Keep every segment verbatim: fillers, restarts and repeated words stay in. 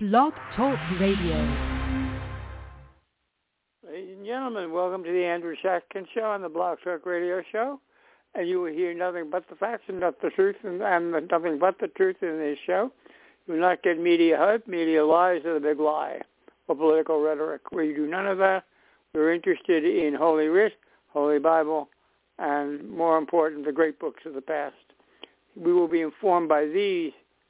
Blog Talk Radio. Ladies and gentlemen, welcome to the Andrew Shackton Show on the Blog Talk Radio Show. And you will hear nothing but the facts and not the truth, and, and nothing but the truth in this show. You will not get media hype, media lies, or the big lie, or political rhetoric. We do none of that. We're interested in Holy Writ, Holy Bible, and more important, the great books of the past. We will be informed by these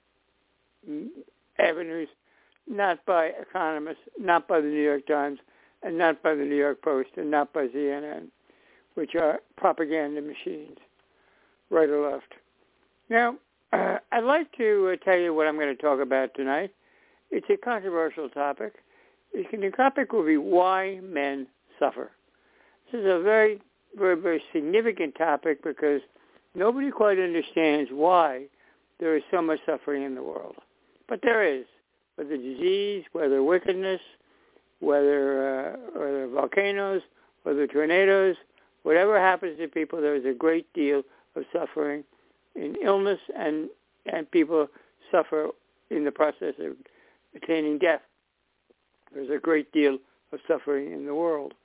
avenues, not by economists, not by the New York Times, and not by the New York Post, and not by C N N, which are propaganda machines, right or left. Now, uh, I'd like to uh, tell you what I'm going to talk about tonight. It's a controversial topic. The topic will be why men suffer. This is a very, very, very significant topic because nobody quite understands why there is so much suffering in the world. But there is, whether disease, whether wickedness, whether, uh, whether volcanoes, whether tornadoes, whatever happens to people, there is a great deal of suffering in illness, and, and people suffer in the process of attaining death. There's a great deal of suffering in the world.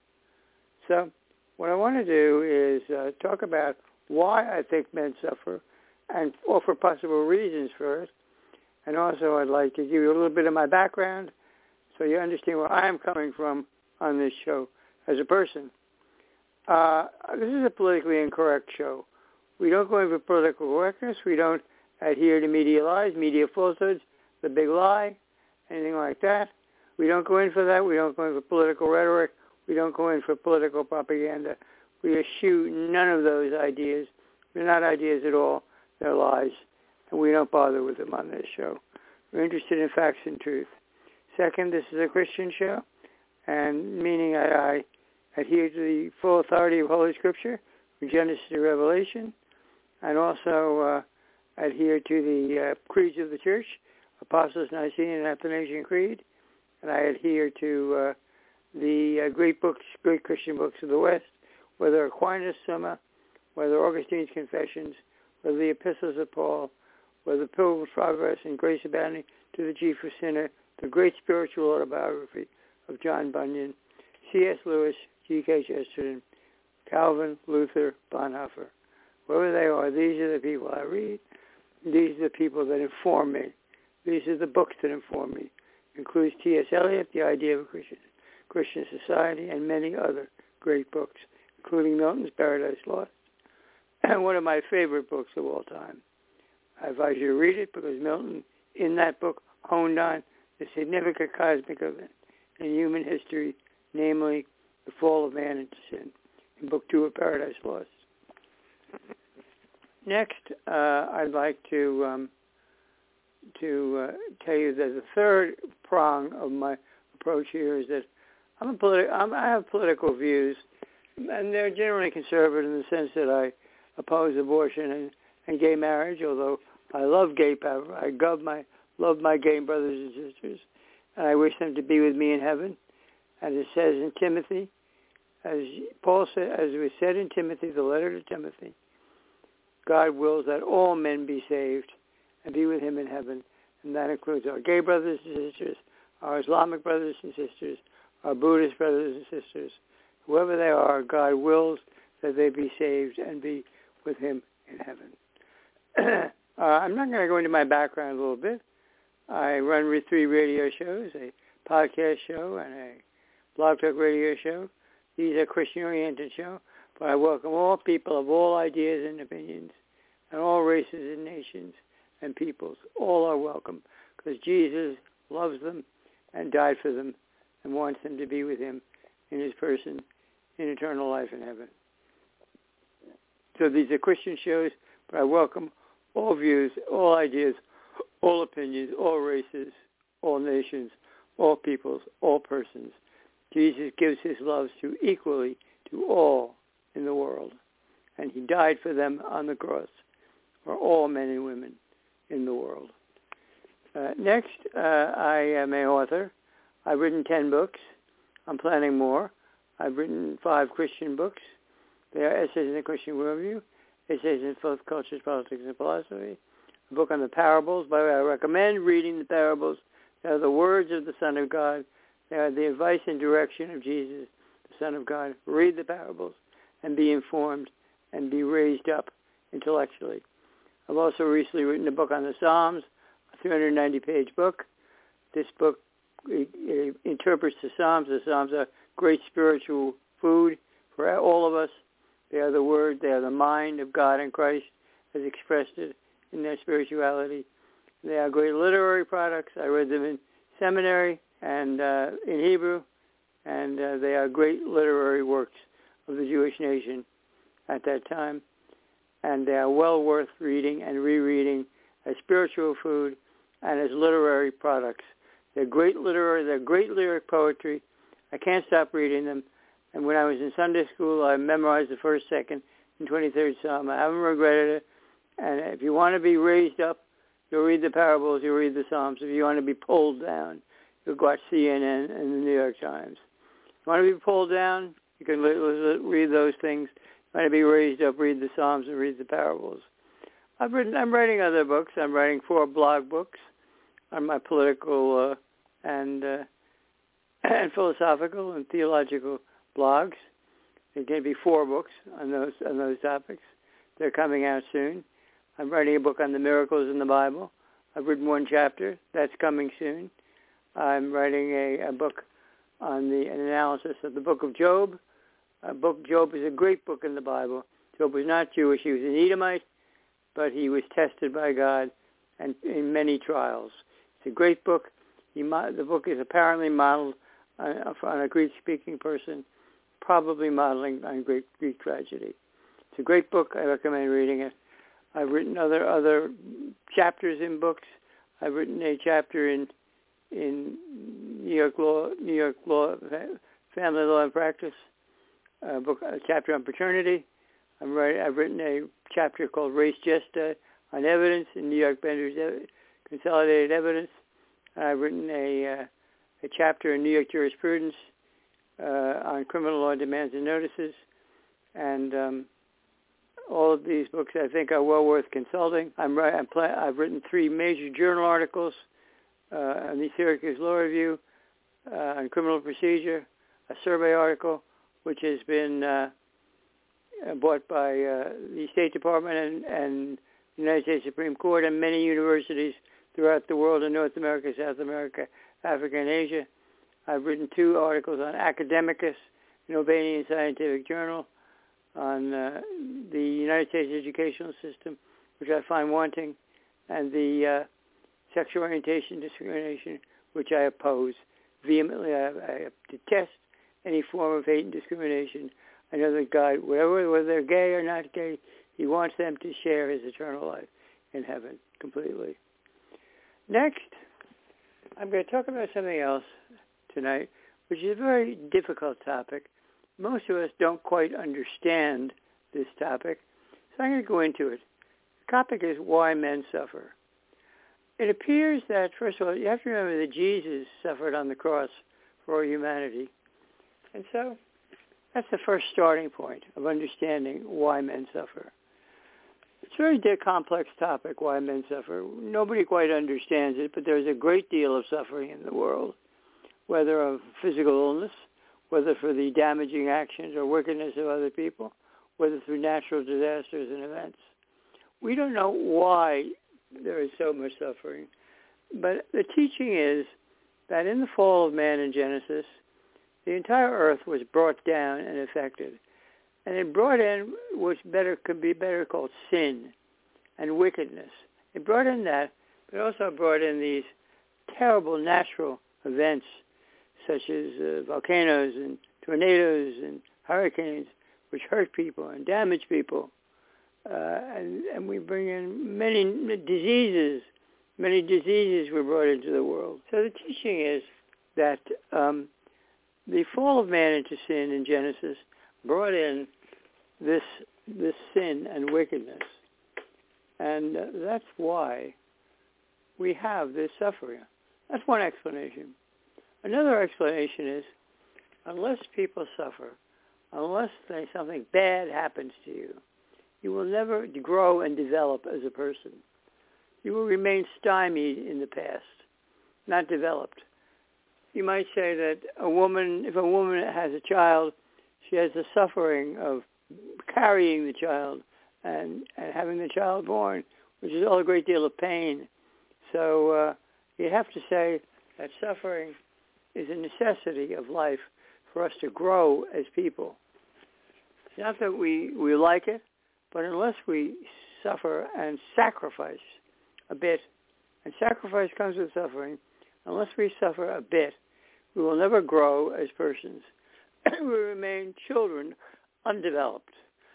So what I want to do is uh, talk about why I think men suffer and offer possible reasons for it. And also I'd like to give you a little bit of my background so you understand where I'm coming from on this show as a person. Uh, this is a politically incorrect show. We don't go in for political correctness. We don't adhere to media lies, media falsehoods, the big lie, anything like that. We don't go in for that. We don't go in for political rhetoric. We don't go in for political propaganda. We eschew none of those ideas. They're not ideas at all. They're lies. And we don't bother with them on this show. We're interested in facts and truth. Second, this is a Christian show, and meaning I, I adhere to the full authority of Holy Scripture, from Genesis to Revelation, and also uh, adhere to the uh, creeds of the Church, Apostles, Nicene, and Athanasian Creed, and I adhere to uh, the uh, great books, great Christian books of the West, whether Aquinas, Summa, whether Augustine's Confessions, whether the Epistles of Paul, whether Pilgrim's Progress and Grace Abounding to the Chief of Sinner, the great spiritual autobiography of John Bunyan, C S Lewis, G K Chesterton, Calvin, Luther, Bonhoeffer. Wherever they are, these are the people I read. These are the people that inform me. These are the books that inform me. It includes T S Eliot, The Idea of a Christian, Christian Society, and many other great books, including Milton's Paradise Lost, and one of my favorite books of all time. I advise you to read it because Milton, in that book, honed on the significant cosmic event in human history, namely the fall of man into sin, in Book Two of Paradise Lost. Next, uh, I'd like to um, to uh, tell you that the third prong of my approach here is that I'm a politi- I'm, I have political views, and they're generally conservative in the sense that I oppose abortion and, and gay marriage, although I love gay power. I love my, love my gay brothers and sisters, and I wish them to be with me in heaven. As it says in Timothy, as Paul said, as it was said in Timothy, the letter to Timothy, God wills that all men be saved and be with him in heaven, and that includes our gay brothers and sisters, our Islamic brothers and sisters, our Buddhist brothers and sisters. Whoever they are, God wills that they be saved and be with him in heaven. uh, I'm not going to go into my background a little bit. I run three radio shows, a podcast show and a Blog Talk Radio show. These are Christian-oriented shows, but I welcome all people of all ideas and opinions and all races and nations and peoples. All are welcome because Jesus loves them and died for them and wants them to be with him in his person in eternal life in heaven. So these are Christian shows, but I welcome all views, all ideas, all opinions, all races, all nations, all peoples, all persons. Jesus gives his love to equally to all in the world, and he died for them on the cross, for all men and women in the world. Uh, next, uh, I am an author. I've written ten books. I'm planning more. I've written five Christian books. They are Essays in the Christian Worldview, Essays in Both Cultures, Politics, and Philosophy, a book on the parables. By the way, I recommend reading the parables. They are the words of the Son of God. They are the advice and direction of Jesus, the Son of God. Read the parables and be informed and be raised up intellectually. I've also recently written a book on the Psalms, a three hundred ninety page book. This book it, it interprets the Psalms. The Psalms are great spiritual food for all of us. They are the Word. They are the mind of God and Christ as expressed it in their spirituality. They are great literary products. I read them in seminary and uh, in Hebrew, and uh, they are great literary works of the Jewish nation at that time. And they are well worth reading and rereading as spiritual food and as literary products. They're great literary, they're great lyric poetry. I can't stop reading them. And when I was in Sunday school, I memorized the first, second, and twenty-third Psalm. I haven't regretted it. And if you want to be raised up, you'll read the parables, you'll read the Psalms. If you want to be pulled down, you'll watch C N N and the New York Times. If you want to be pulled down, you can read those things. If you want to be raised up, read the Psalms and read the parables. I've written, I'm writing other books. I'm writing four blog books on my political uh, and uh, and philosophical and theological blogs. There can be four books on those on those topics. They're coming out soon. I'm writing a book on the miracles in the Bible. I've written one chapter. That's coming soon. I'm writing a, a book on the an analysis of the book of Job. A book Job is a great book in the Bible. Job was not Jewish. He was an Edomite, but he was tested by God and in many trials. It's a great book. He, the book is apparently modeled on, on a Greek-speaking person, probably modeling on Greek, Greek tragedy. It's a great book. I recommend reading it. I've written other other chapters in books. I've written a chapter in in New York law, New York law, family law and practice. A book, a chapter on paternity. I'm writing, I've written a chapter called Res Gesta on evidence in New York Bender's Consolidated Evidence. I've written a uh, a chapter in New York Jurisprudence uh, on criminal law demands and notices, and um, all of these books I think are well worth consulting. I'm, I'm pl- I've written three major journal articles uh, on the Syracuse Law Review uh, on criminal procedure, a survey article which has been uh, bought by uh, the State Department and, and the United States Supreme Court and many universities throughout the world in North America, South America, Africa, and Asia. I've written two articles on Academicus, an Albanian scientific journal, on uh, the United States educational system, which I find wanting, and the uh, sexual orientation discrimination, which I oppose vehemently. I, I detest any form of hate and discrimination. I know that God, whether, whether they're gay or not gay, he wants them to share his eternal life in heaven completely. Next, I'm going to talk about something else tonight, which is a very difficult topic. Most of us don't quite understand this topic, so I'm going to go into it. The topic is why men suffer. It appears that, first of all, you have to remember that Jesus suffered on the cross for all humanity. And so that's the first starting point of understanding why men suffer. It's a very complex topic, why men suffer. Nobody quite understands it, but there's a great deal of suffering in the world, whether of physical illness, whether for the damaging actions or wickedness of other people, whether through natural disasters and events. We don't know why there is so much suffering, but the teaching is that in the fall of man in Genesis, the entire earth was brought down and affected. And it brought in what better could be better called sin and wickedness. It brought in that, but also brought in these terrible natural events such as uh, volcanoes and tornadoes and hurricanes, which hurt people and damage people. Uh, and, and we bring in many diseases. Many diseases were brought into the world. So the teaching is that um, the fall of man into sin in Genesis brought in this this sin and wickedness. And uh, that's why we have this suffering. That's one explanation. Another explanation is, unless people suffer, unless they, something bad happens to you, you will never grow and develop as a person. You will remain stymied in the past. not developed. You might say that a woman, if a woman has a child, she has the suffering of carrying the child and, and having the child born, which is all a great deal of pain. So uh, you have to say that suffering is a necessity of life for us to grow as people. It's not that we, we like it, but unless we suffer and sacrifice a bit, and sacrifice comes with suffering, unless we suffer a bit, we will never grow as persons. We remain children, undeveloped.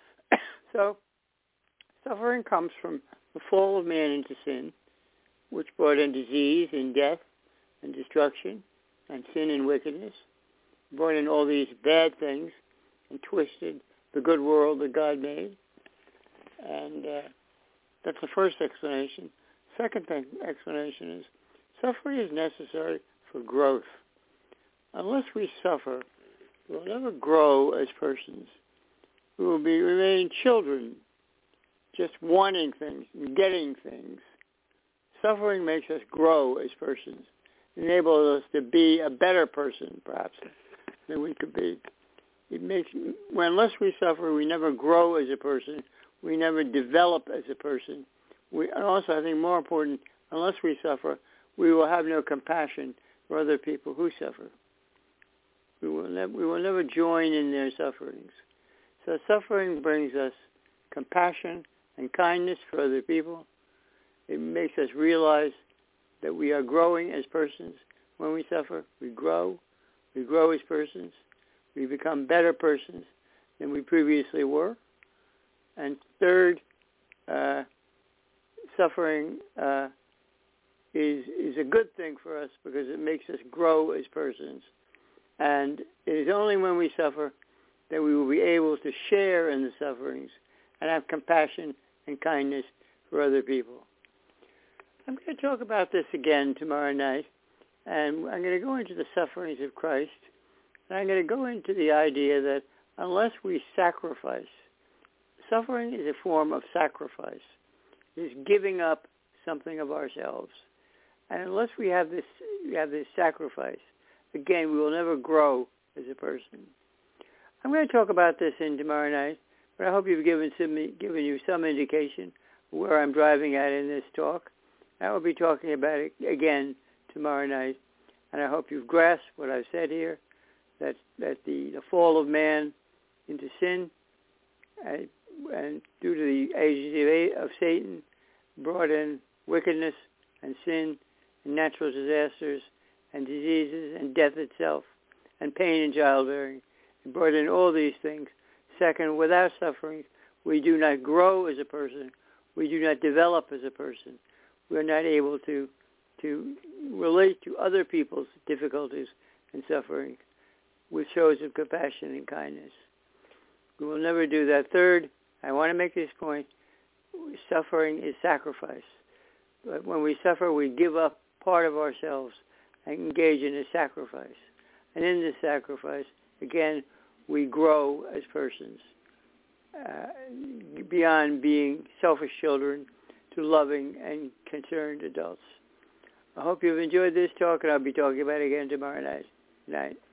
So suffering comes from the fall of man into sin, which brought in disease and death and destruction and sin and wickedness, brought in all these bad things and twisted the good world that God made. And uh, that's the first explanation. Second thing, explanation is suffering is necessary for growth. Unless we suffer, we will never grow as persons. We will be remain children, just wanting things, getting things. Suffering makes us grow as persons, enables us to be a better person, perhaps, than we could be. It makes, well, unless we suffer, we never grow as a person. We never develop as a person. We, and also, I think more important, unless we suffer, we will have no compassion for other people who suffer. We will, ne- we will never join in their sufferings. So suffering brings us compassion and kindness for other people. It makes us realize that we are growing as persons. When we suffer, we grow. We grow as persons. We become better persons than we previously were. And third, uh, suffering uh, is is a good thing for us because it makes us grow as persons. And it is only when we suffer that we will be able to share in the sufferings and have compassion and kindness for other people. I'm going to talk about this again tomorrow night, and I'm going to go into the sufferings of Christ, and I'm going to go into the idea that unless we sacrifice, suffering is a form of sacrifice. It is giving up something of ourselves. And unless we have this, we have this sacrifice, again, we will never grow as a person. I'm going to talk about this in tomorrow night, but I hope you've given some, given you some indication where I'm driving at in this talk. I will be talking about it again tomorrow night, and I hope you've grasped what I've said here, that that the, the fall of man into sin uh, and due to the agency of Satan brought in wickedness and sin and natural disasters and diseases and death itself and pain in childbearing. It brought in all these things. Second, without suffering, we do not grow as a person. We do not develop as a person. We're not able to to relate to other people's difficulties and suffering with shows of compassion and kindness. We will never do that. Third, I want to make this point, suffering is sacrifice. But when we suffer, we give up part of ourselves and engage in a sacrifice. And in this sacrifice, again, we grow as persons, uh, beyond being selfish children to loving and concerned adults. I hope you've enjoyed this talk, and I'll be talking about it again tomorrow night. Good night.